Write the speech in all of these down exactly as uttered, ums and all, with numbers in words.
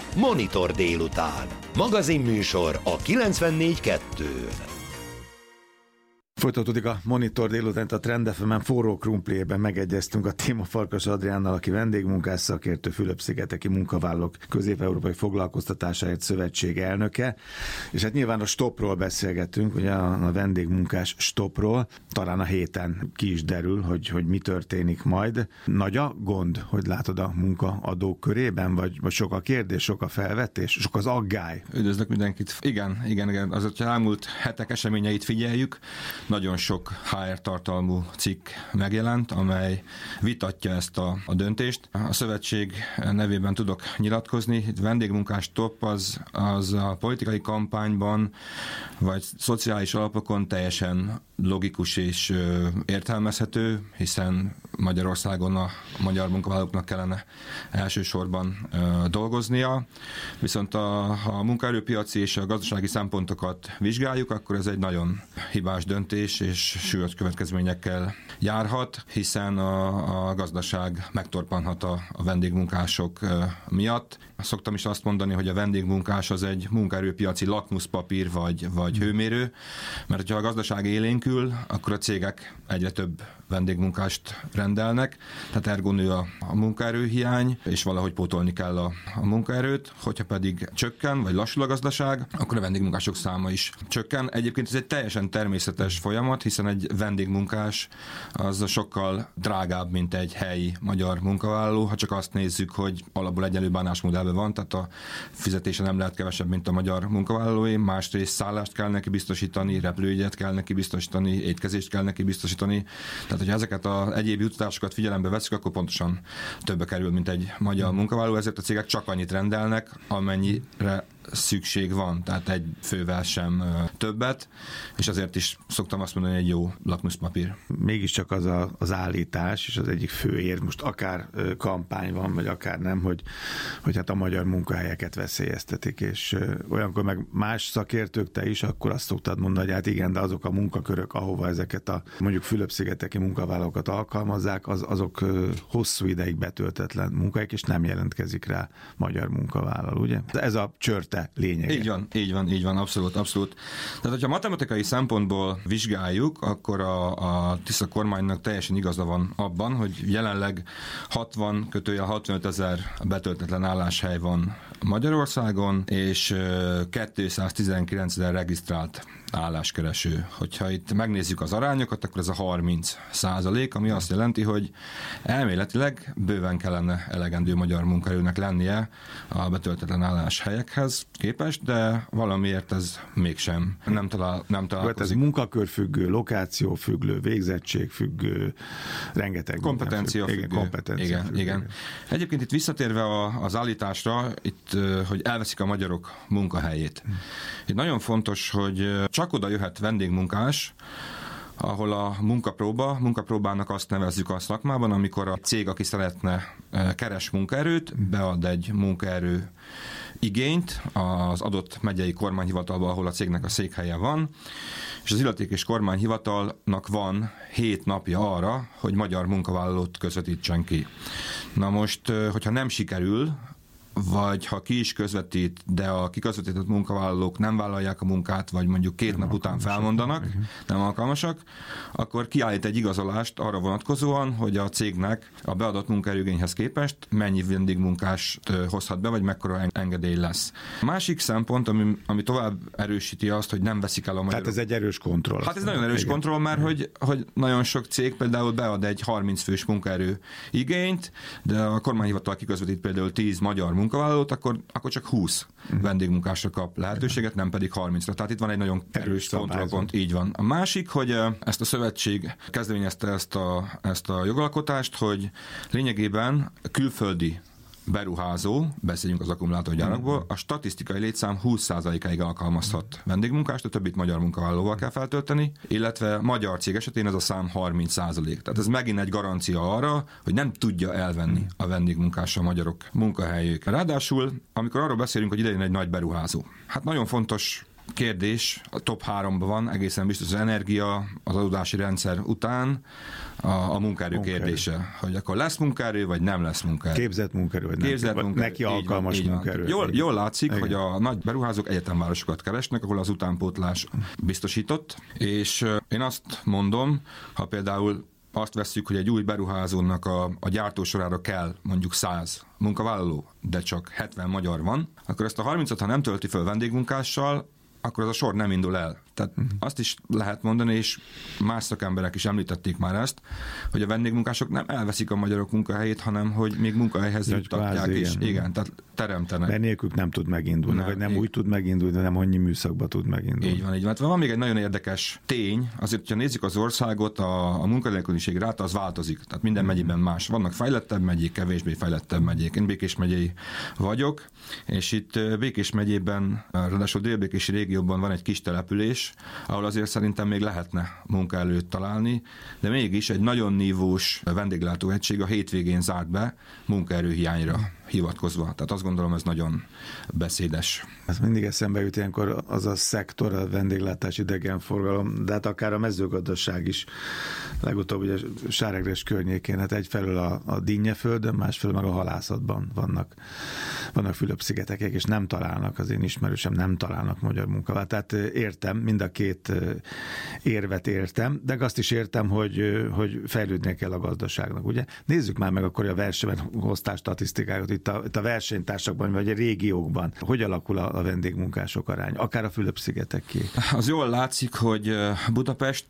Monitor délután. Magazinműsor a kilencvennégy kettő. Folytatódik a Monitor délután, a Trend ef emen forró krumpliében megegyeztünk a téma Farkas Adriánnal, aki vendégmunkás szakértő, Fülöp-szigeteki Munkavállalók Közép-Európai Foglalkoztatásáért Szövetség elnöke, és hát nyilván a stopról beszélgetünk, ugye a vendégmunkás stopról, talán a héten ki is derül, hogy, hogy mi történik majd. Nagy a gond, hogy látod a munkaadók körében, vagy, vagy sok a kérdés, sok a felvetés, sok az aggály? Üdvözlök mindenkit. Igen, igen, igen. Az, hogyha elmúlt hetek eseményeit figyeljük, nagyon sok há er tartalmú cikk megjelent, amely vitatja ezt a, a döntést. A szövetség nevében tudok nyilatkozni. Itt vendégmunkás stop az, az a politikai kampányban, vagy szociális alapokon teljesen logikus és ö, értelmezhető, hiszen Magyarországon a magyar munkavállalóknak kellene elsősorban ö, dolgoznia. Viszont a, a munkaerőpiaci és a gazdasági szempontokat vizsgáljuk, akkor ez egy nagyon hibás döntés, és súlyos következményekkel járhat, hiszen a, a gazdaság megtorpanhat a, a vendégmunkások ö, miatt. Szoktam is azt mondani, hogy a vendégmunkás az egy munkaerőpiaci lakmuszpapír vagy, vagy hőmérő, mert hogyha a gazdaság élénkül, akkor a cégek egyre több vendégmunkást rendelnek, tehát ergo nő a, a munkaerőhiány, és valahogy pótolni kell a, a munkaerőt, hogyha pedig csökken, vagy lassul a gazdaság, akkor a vendégmunkások száma is csökken. Egyébként ez egy teljesen természetes folyamat, hiszen egy vendégmunkás az sokkal drágább, mint egy helyi magyar munkavállaló, ha csak azt nézzük, hogy alapból egyenlő bánásmód elve van, tehát a fizetése nem lehet kevesebb, mint a magyar munkavállalói, másrészt szállást kell neki biztosítani, repülőjegyet kell neki biztosítani, étkezést kell neki biztosítani. Tehát, hogyha ezeket az egyéb juttatásokat figyelembe veszük, akkor pontosan többe kerül, mint egy magyar munkavállaló, ezért a cégek csak annyit rendelnek, amennyire szükség van, tehát egy fővel sem többet, és azért is szoktam azt mondani, hogy egy jó lakmuszpapír. Mégiscsak az a, az állítás, és az egyik fő ér, most akár kampány van, vagy akár nem, hogy, hogy hát a magyar munkahelyeket veszélyeztetik, és olyankor meg más szakértők, te is, akkor azt szoktad mondani, hogy hát igen, de azok a munkakörök, ahova ezeket a mondjuk Fülöp-szigeteki munkavállalókat alkalmazzák, az, azok hosszú ideig betöltetlen munkahelyek, és nem jelentkezik rá magyar munkavállaló, ugye? Ez a csörte lényege. Így van, így van, így van, abszolút, abszolút. Tehát, hogyha matematikai szempontból vizsgáljuk, akkor a, a Tisza kormánynak teljesen igaza van abban, hogy jelenleg hatvan kötője hatvanöt ezer betöltetlen álláshely van Magyarországon, és kétszáztizenkilenc ezer regisztrált álláskereső. Hogyha itt megnézzük az arányokat, akkor ez a harminc százalék, ami azt jelenti, hogy elméletileg bőven kellene elegendő magyar munkaerőnek lennie a betöltetlen álláshelyekhez képest, de valamiért ez mégsem nem, talál, nem találkozik. Ez munkakörfüggő, lokációfüggő, végzettségfüggő, rengeteg kompetencia függő. Igen, kompetencia igen, függő. igen. Egyébként itt visszatérve a, az állításra, itt, hogy elveszik a magyarok munkahelyét. Itt nagyon fontos, hogy csak oda jöhet vendégmunkás, ahol a munkapróba, munkapróbának azt nevezzük a szakmában, amikor a cég, aki szeretne keres munkaerőt, bead egy munkaerő igényt az adott megyei kormányhivatalba, ahol a cégnek a székhelye van, és az illetékes kormányhivatalnak van hét napja arra, hogy magyar munkavállalót közvetítsen ki. Na most, hogyha nem sikerül, vagy ha ki is közvetít, de a kiközvetített munkavállalók nem vállalják a munkát, vagy mondjuk két nem nap után felmondanak, uh-huh. nem alkalmasak, akkor kiállít egy igazolást arra vonatkozóan, hogy a cégnek a beadott munkaerőigényhez képest mennyi vendégmunkást hozhat be, vagy mekkora engedély lesz. A másik szempont, ami, ami tovább erősíti azt, hogy nem veszik el a magyarok. Tehát ez egy erős kontroll. Hát ez nagyon erős igen. kontroll, mert hogy, hogy nagyon sok cég például bead egy harminc fős munkaerő igényt, de a kormányhivatal kiközvetít például tíz magyar munkavállalót, akkor, akkor csak húsz uh-huh. vendégmunkásra kap lehetőséget, nem pedig harmincra. Tehát itt van egy nagyon erős kontrollpont, így van. A másik, hogy ezt a szövetség kezdeményezte ezt a, ezt a jogalkotást, hogy lényegében külföldi beruházó, beszéljünk az akkumulátorgyárakból, a statisztikai létszám húsz százalékáig alkalmazhat vendégmunkást, a többit magyar munkavállalóval kell feltölteni, illetve magyar cég esetén ez a szám harminc százalék. Tehát ez megint egy garancia arra, hogy nem tudja elvenni a vendégmunkás a magyarok munkahelyét. Ráadásul, amikor arról beszélünk, hogy idejön egy nagy beruházó, hát nagyon fontos kérdés a top háromban van, egészen biztos az energia, az adózási rendszer után a, a munkaerő, munkaerő kérdése, hogy akkor lesz munkaerő, vagy nem lesz munkaerő. Képzett munkaerő, vagy Képzett nem, munkaerő. Neki alkalmas így van, munkaerő. Jól, jól látszik, igen. hogy a nagy beruházók egyetemvárosokat keresnek, ahol az utánpótlás biztosított, és én azt mondom, ha például azt vesszük, hogy egy új beruházónak a, a gyártósorára kell mondjuk száz munkavállaló, de csak hetven magyar van, akkor ezt a harmincat, ha nem tölti fel vendégmunkással, akkor az a sor nem indul el. Tehát uh-huh. azt is lehet mondani, és más szakemberek is említették már ezt, hogy a vendégmunkások nem elveszik a magyarok munkahelyét, hanem hogy még munkahelyhez juttatják, és igen, igen, tehát teremtenek. Mert nélkük nem tud megindulni, nem, vagy nem így, úgy tud megindulni, de nem annyi műszakba tud megindulni. Így van, így van. Hát van még egy nagyon érdekes tény, azért, hogyha nézzük az országot, a, a munkanélküliség ráta az változik. Tehát minden megyében más. Vannak fejlettebb megyék, kevésbé fejlettebb megyék. Én Békés megyei vagyok, és itt Békés megyében, ráadásul délbékési régióban van egy kis település, ahol azért szerintem még lehetne munkaerőt találni, de mégis egy nagyon nívós vendéglátóegység a hétvégén zárt be munkaerőhiányra hivatkozva. Tehát azt gondolom, ez nagyon beszédes. Ez mindig eszembe jut ilyenkor az a szektor, a vendéglátás, idegenforgalom, de hát akár a mezőgazdaság is. Legutóbb ugye Sáregres környékén, hát egyfelől a, a Dinnyeföldön, másfelől meg a halászatban vannak, vannak Fülöp-szigetekek, és nem találnak, az én ismerősem nem találnak magyar munkavállalót. Tehát értem, mind a két érvet értem, de azt is értem, hogy, hogy fejlődnie kell a gazdaságnak, ugye? Nézzük már meg akkor a versenyben hoztál statisztikákat, itt a, itt a versenytársakban, vagy a régiókban. Hogy alakul a, a vendégmunkások arány? Akár a Fülöp-szigeteké? Az jól látszik, hogy Budapest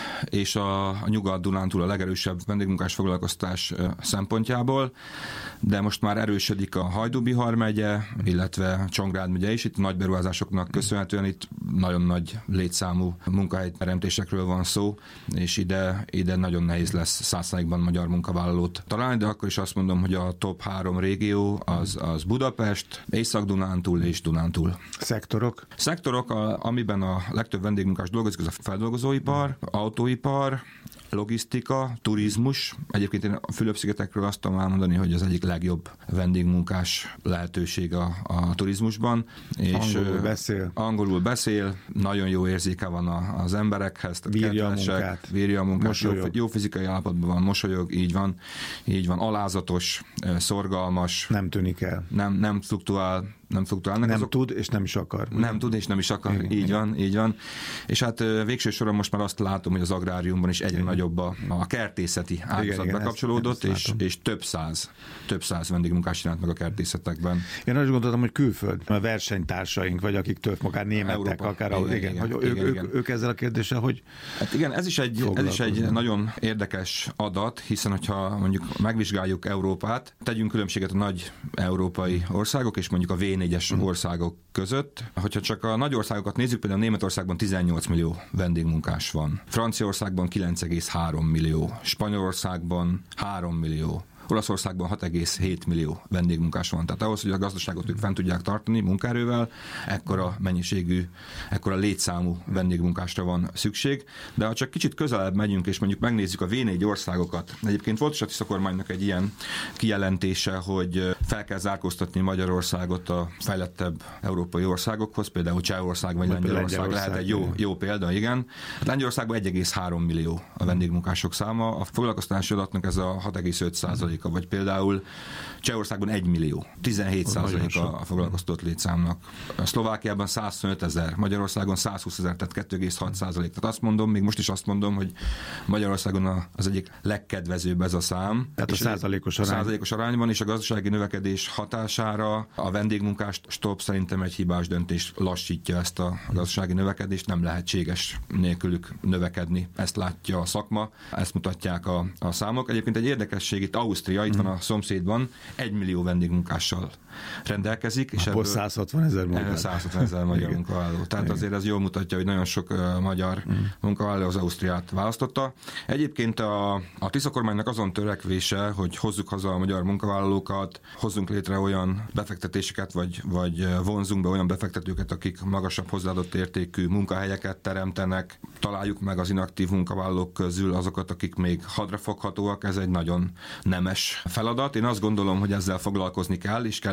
és a, a Nyugat-Dunántúl a legerősebb vendégmunkás foglalkoztatás szempontjából, de most már erősödik a Hajdú-Bihar megye, illetve Csongrád megye is. Itt nagy beruházásoknak köszönhetően itt nagyon nagy létszámú munkahelyteremtésekről van szó, és ide, ide nagyon nehéz lesz száz százalékban magyar munkavállalót találni, de akkor is azt mondom, hogy a top három régió az, az Budapest, Észak-Dunántúl és Dunántúl. Szektorok? Szektorok, a, amiben a legtöbb vendégmunkás dolgozik, az a feldolgozóipar, autóipar, logisztika, turizmus. Egyébként én a Fülöp-szigetekről azt tudom elmondani, hogy az egyik legjobb vendégmunkás lehetőség a, a turizmusban. És angolul beszél. Angolul beszél, nagyon jó érzéke van a, az emberekhez. Bírja a munkát. Bírja a munkát, jó, jó fizikai állapotban van, mosolyog, így van, így van, alázatos, szorgalmas. Nem tűnik el. Nem, nem fluktuál, nem fluktuál. Nem azok, tud, és nem is akar. Nem tud, és nem is akar, igen, így igen. van, így van. És hát végső soron most már azt látom, hogy az agráriumban is egyre igen. nagyobb a, a kertészeti ágazat bekapcsolódott, ezt, ezt és, és több száz, több száz vendégmunkás jelent meg a kertészetekben. Én azt gondoltam, hogy külföld, a versenytársaink, vagy akik több, akár németek, Európa. akár igen, igen, igen, hogy igen, ők, igen. Ők, ők ezzel a kérdéssel, hogy hát igen, ez is egy, ez is egy nagyon érdekes adat, hiszen hogyha mondjuk megvizsgáljuk Európát, tegyünk különbséget a nagy európai országok, és mondjuk a vé négyes hmm. országok között. Hogyha csak a nagy országokat nézzük, például Németországban tizennyolc millió vendégmunkás van. Franciaországban kilenc egész három millió. Spanyolországban három millió. Olaszországban hat egész hét millió vendégmunkás van. Tehát ahhoz, hogy a gazdaságot ők fent tudják tartani munkaerővel, ekkora mennyiségű, ekkora létszámú vendégmunkásra van szükség. De ha csak kicsit közelebb megyünk, és mondjuk megnézzük a vé négy országokat. Egyébként volt is a Tisza kormánynak egy ilyen kijelentése, hogy fel kell zárkóztatni Magyarországot a fejlettebb európai országokhoz, például Csehország vagy Lengyelország, Lengyelország lehet egy jó, jó példa, igen. Lengyelországban egy egész három millió a vendégmunkások száma, a foglalkoztatási adatnak ez a hat egész öt százalék, vagy például Csehországban egy millió, tizenhét százalék a foglalkoztatott létszámnak. A Szlovákiában százhuszonöt ezer, Magyarországon százhúsz ezer, tehát kettő egész hat százalék. Tehát azt mondom, még most is azt mondom, hogy Magyarországon az egyik legkedvezőbb ez a szám. Tehát a százalékos arány. százalékos arányban, és a gazdasági növekedés hatására a vendégmunkás stop szerintem egy hibás döntés, lassítja ezt a gazdasági növekedést, nem lehetséges nélkülük növekedni. Ezt látja a szakma, ezt mutatják a, a számok. Egyébként egy érdekesség, itt Ausztria, itt mm. van a szomszédban, egy millió vendégmunkással rendelkezik, és ebből száz hatvan ezer munkavállaló. száz hatvan ezer magyar munkavállaló. Tehát igen. azért ez jól mutatja, hogy nagyon sok uh, magyar mm. munkavállaló az Ausztriát választotta. Egyébként a, a Tisza kormánynak azon törekvése, hogy hozzuk haza a magyar munkavállalókat, hozzunk létre olyan befektetéseket, vagy, vagy vonzunk be olyan befektetőket, akik magasabb hozzáadott értékű munkahelyeket teremtenek, találjuk meg az inaktív munkavállalók közül azokat, akik még hadrafoghatóak, ez egy nagyon nemes feladat. Én azt gondolom, hogy ezzel foglalkozni kell, és kell is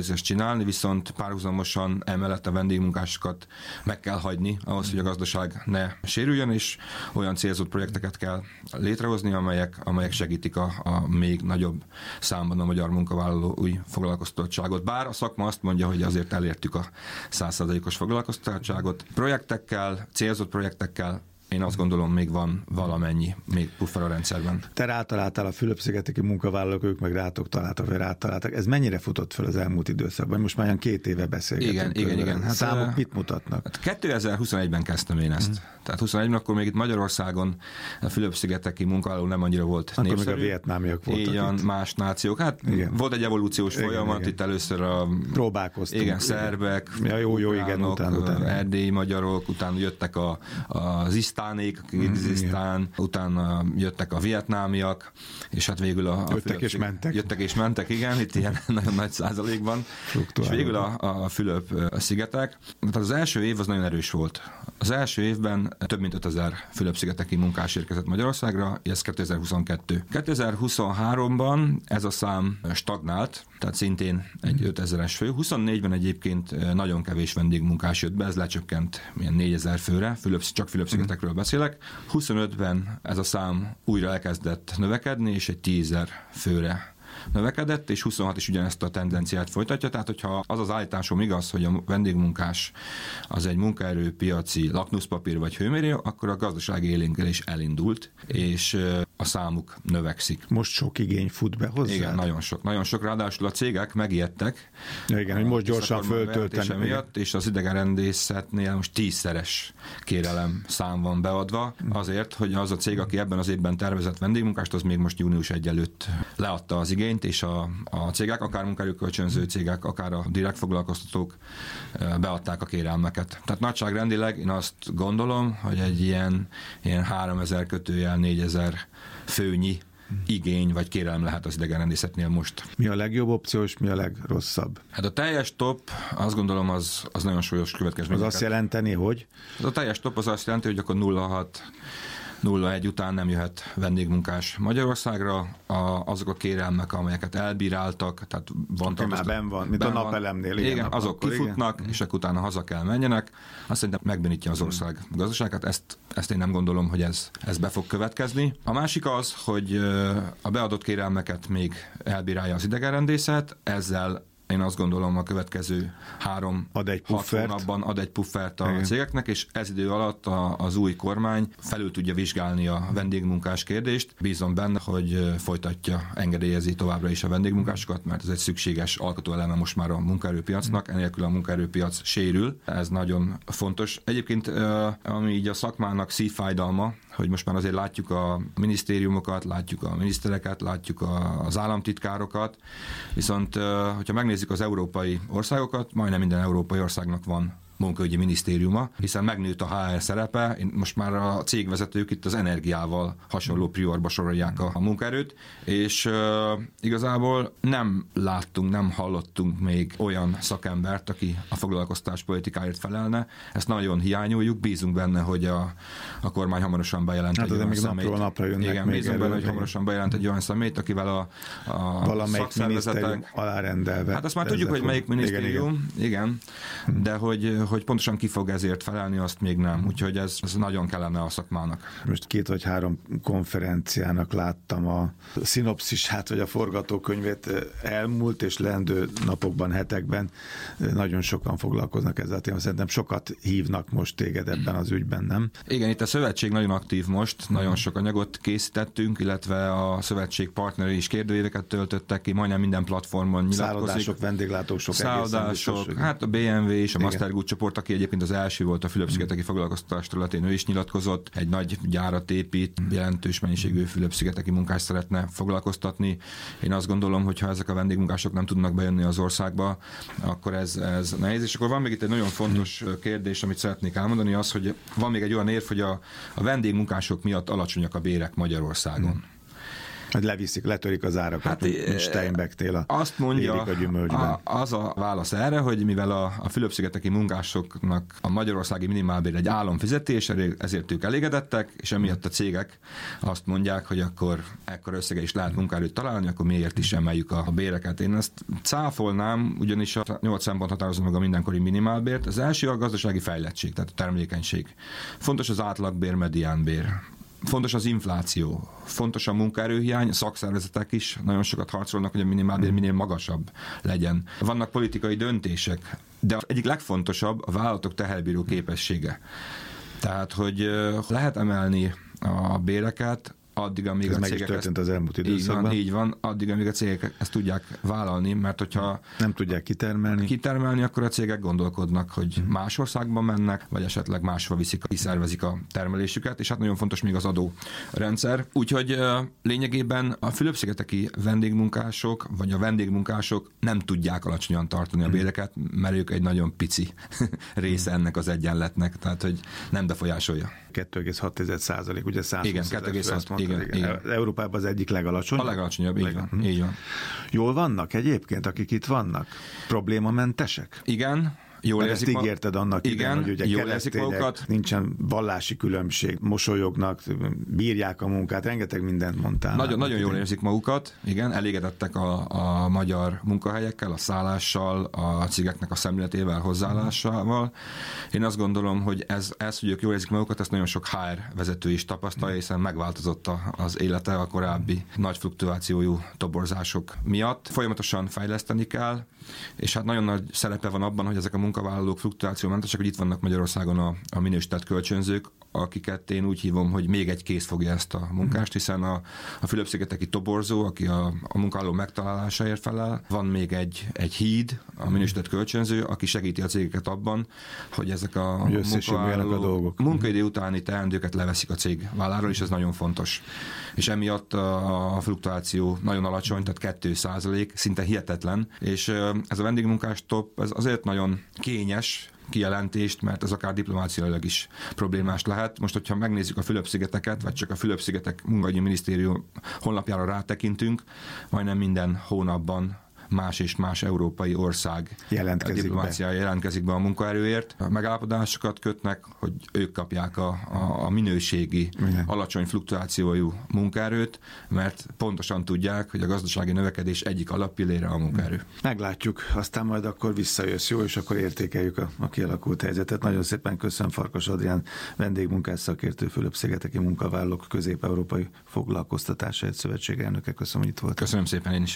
decentralizációt csinálni, viszont párhuzamosan emellett a vendégmunkásokat meg kell hagyni ahhoz, hogy a gazdaság ne sérüljön, és olyan célzott projekteket kell létrehozni, amelyek, amelyek segítik a, a még nagyobb számban a magyar munkavállaló új foglalkoztatottságot. Bár a szakma azt mondja, hogy azért elértük a száz százalékos foglalkoztatottságot. Projektekkel, célzott projektekkel én azt gondolom, még van valamennyi, még puffer a rendszerben. Te rátaláltál a Fülöp-szigeteki munkavállalók, ők meg rátok találtak, vagy rátaláltak. Ez mennyire futott fel az elmúlt időszakban? Most már olyan két éve beszélgetünk. Igen, igen, igen. Hát számok uh, mit mutatnak? Hát kétezer-huszonegyben kezdtem én ezt. Hmm. Tehát huszonegyben akkor még itt Magyarországon a Fülöp-szigeteki munkavállaló nem annyira volt akkor népszerű. Akkor még a vietnámiak voltak. Igen, itt. Más nációk. Hát igen. Volt egy evolúciós igen, folyamat, igen. Itt először a... Próbálkoztunk. Igen, szerbek, ja, jó, jó, igen, utána, utána. erdélyi magyarok, utána jöttek a, az isztánék, Kirgizisztán, utána jöttek a vietnámiak, és hát végül a... a jöttek és mentek. Jöttek és mentek, igen, itt ilyen nagyon nagy százalékban. És végül a, a Fülöp-szigetek. Tehát az első év az nagyon erős volt. Az első évben több mint ötezer Fülöp-szigeteki munkás érkezett Magyarországra, ez kétezer-huszonkettő. kétezer-huszonháromban ez a szám stagnált, tehát szintén egy ötezeres fő. huszonnégyben egyébként nagyon kevés vendégmunkás jött be, ez lecsökkent milyen négyezer főre, Fülöp, csak Fülöp-szigetekről beszélek. huszonötben ez a szám újra elkezdett növekedni, és egy tízezer főre növekedett, és huszonhat is ugyanezt a tendenciát folytatja, tehát hogyha az az állításom igaz, hogy a vendégmunkás az egy munkaerőpiaci lakmuszpapír vagy hőmérő, akkor a gazdasági élénkelés elindult, és a számuk növekszik. Most sok igény fut be hozzá? Igen, nagyon sok. Nagyon sok, ráadásul a cégek megijedtek. Ja, igen, hogy most gyorsan föltölteni. Miatt, és az idegenrendészetnél most tízszeres kérelem szám van beadva, azért, hogy az a cég, aki ebben az évben tervezett vendégmunkást, az még most június elseje előtt leadta az igényt, és a, a cégek, akár munkaerőkölcsönző cégek, akár a direkt foglalkoztatók beadták a kérelmeket. Tehát nagyságrendileg én azt gondolom, hogy egy ilyen, ilyen háromezer kötőjel négyezer főnyi igény vagy kérelem lehet az idegenrendészetnél most. Mi a legjobb opció, és mi a legrosszabb? Hát a teljes top, azt gondolom, az, az nagyon súlyos következményeket. Az azt jelenteni, hogy? Az a teljes top az azt jelenti, hogy akkor nulla hat nulla egy után nem jöhet vendégmunkás Magyarországra. A, azok a kérelmek, amelyeket elbíráltak, tehát van okay, már benn van, mint a napelemnél. Igen, igen azok akkor, kifutnak, igen. És akkor utána haza kell menjenek. Azt szerintem megbénítja az ország hmm. gazdaságát, ezt, ezt én nem gondolom, hogy ez, ez be fog következni. A másik az, hogy a beadott kérelmeket még elbírálja az idegenrendészet, ezzel én azt gondolom, a következő három ad egy hat hónapban ad egy puffert a igen. cégeknek, és ez idő alatt a, az új kormány felül tudja vizsgálni a vendégmunkás kérdést. Bízom benne, hogy folytatja, engedélyezi továbbra is a vendégmunkásokat, mert ez egy szükséges alkotóeleme most már a munkaerőpiacnak, enélkül a munkaerőpiac sérül. Ez nagyon fontos. Egyébként, ami így a szakmának szívfájdalma, hogy most már azért látjuk a minisztériumokat, látjuk a minisztereket, látjuk az államtitkárokat, viszont hogyha megnézzük az európai országokat, majdnem minden európai országnak van munkaügyi minisztériuma, hiszen megnőtt a há er szerepe, most már a cégvezetők itt az energiával hasonló priorba sorolják a, a munkaerőt, és uh, igazából nem láttunk, nem hallottunk még olyan szakembert, aki a foglalkoztatás politikáért felelne. Ezt nagyon hiányoljuk, bízunk benne, hogy a, a kormány hamarosan bejelent hát egy olyan személyt. Napról napra jönnek igen, még bízunk benne, hogy hamarosan bejelent egy olyan személyt, akivel a, a valamelyik szakszervezetek alárendelve. Hát azt már tudjuk, hogy melyik minisztérium, igen, igen. igen. de hogy hogy pontosan ki fog ezért felelni, azt még nem. Úgyhogy ez, ez nagyon kellene a szakmának. Most két vagy három konferenciának láttam a szinopszisát, vagy a forgatókönyvét elmúlt és leendő napokban, hetekben. Nagyon sokan foglalkoznak ezzel a témával. Szerintem sokat hívnak most téged ebben az ügyben, nem? Igen, itt a szövetség nagyon aktív most. Nagyon sok anyagot készítettünk, illetve a szövetség partnerei is kérdőíveket töltöttek ki, majdnem minden platformon nyilatkozik. Szállodások, vendéglátósok, Szállodások, hát a bé em vé és a Mastergood csoport, aki egyébként az első volt a Fülöp-szigeteki foglalkoztatás területén, ő is nyilatkozott, egy nagy gyárat épít, jelentős mennyiségű Fülöp-szigeteki munkást szeretne foglalkoztatni. Én azt gondolom, hogy ha ezek a vendégmunkások nem tudnak bejönni az országba, akkor ez, ez nehéz. És akkor van még itt egy nagyon fontos kérdés, amit szeretnék elmondani, az, hogy van még egy olyan érv, hogy a, a vendégmunkások miatt alacsonyak a bérek Magyarországon. Hogy leviszik, letörik az árakat, hát, mint Steinbecknél a azt mondja, a gyümölcsben. A, az a válasz erre, hogy mivel a, a Fülöp-szigeteki munkásoknak a magyarországi minimálbér egy álomfizetés, ezért ők elégedettek, és emiatt a cégek azt mondják, hogy akkor ekkor összege is lehet munkaerőt találni, akkor miért is emeljük a, a béreket. Én ezt cáfolnám, ugyanis a nyolc szempont határozza meg a mindenkori minimálbért. Az első a gazdasági fejlettség, tehát a termelékenység. Fontos az átlagbér, mediánbér. Fontos az infláció, fontos a munkaerőhiány, a szakszervezetek is nagyon sokat harcolnak, hogy a minimálbér minél magasabb legyen. Vannak politikai döntések, de az egyik legfontosabb a vállalatok teherbíró képessége. Tehát, hogy lehet emelni a béreket, addig, amíg ez a meg cégek is történt ezt, az elmúlt időszakban. Így van, így van, addig, amíg a cégek ezt tudják vállalni, mert hogyha nem tudják kitermelni, kitermelni, akkor a cégek gondolkodnak, hogy hmm. más országban mennek, vagy esetleg máshol viszik, kiszervezik a termelésüket, és hát nagyon fontos még az adórendszer. Úgyhogy lényegében a Fülöp-szigeteki vendégmunkások, vagy a vendégmunkások nem tudják alacsonyan tartani a béreket, mert ők egy nagyon pici része ennek az egyenletnek, tehát hogy nem befolyásolja. kettő egész hat százalék, ugye száz igen, kettő egész hat, igen, igen, igen. Európában az egyik legalacsonyabb. A legalacsonyabb, így van, így van. Jól vannak egyébként, akik itt vannak? Problémamentesek? Igen. Jól ezt ígérted annak igen, idején, hogy ugye jól érzik magukat. Nincsen vallási különbség, mosolyognak, bírják a munkát, rengeteg mindent mondtál. Nagyon, nagyon jól érzik magukat, igen, elégedettek a, a magyar munkahelyekkel, a szállással, a cégeknek a szemléletével, hozzáállásával. Én azt gondolom, hogy ez, ez, hogy ők jól érzik magukat, ezt nagyon sok há er vezető is tapasztalja, hiszen megváltozott az élete a korábbi nagy fluktuációjú toborzások miatt. Folyamatosan fejleszteni kell, és hát nagyon nagy szerepe van abban, hogy ezek a munkavállalók fluktuációmentesek, hogy itt vannak Magyarországon a, a minősített kölcsönzők, akiket én úgy hívom, hogy még egy kéz fogja ezt a munkást, hiszen a, a Fülöp-szigeteki toborzó, aki a, a munkavállaló megtalálásáért felel, van még egy, egy híd, a minősített kölcsönző, aki segíti a cégeket abban, hogy ezek a munkavállalók munkaidő utáni teendőket leveszik a cég válláról, és ez nagyon fontos. És emiatt a, a fluktuáció nagyon alacsony, tehát kettő százalék, szinte hihetetlen, és ez a vendégmunkás top, ez azért nagyon kényes kijelentést, mert ez akár diplomáciailag is problémás lehet. Most, hogyha megnézzük a Fülöp-szigeteket, vagy csak a Fülöp-szigetek munkahogyi minisztérium honlapjára rátekintünk, majdnem minden hónapban más és más európai ország jelentkezik diplomáciája be. jelentkezik be a munkaerőért. A megállapodásokat kötnek, hogy ők kapják a, a, a minőségi, igen, alacsony fluktuációjú munkaerőt, mert pontosan tudják, hogy a gazdasági növekedés egyik alappillére a munkaerő. Meglátjuk, aztán majd akkor visszajössz, jó, és akkor értékeljük a, a kialakult helyzetet. Nagyon szépen köszönöm Farkas Adrián, vendégmunkás szakértő, Fülöp-szigeteki munkavállalók Közép-Európai Foglalkoztatásért Szövetség elnöke. Köszönöm, hogy itt volt. Köszönöm szépen én is.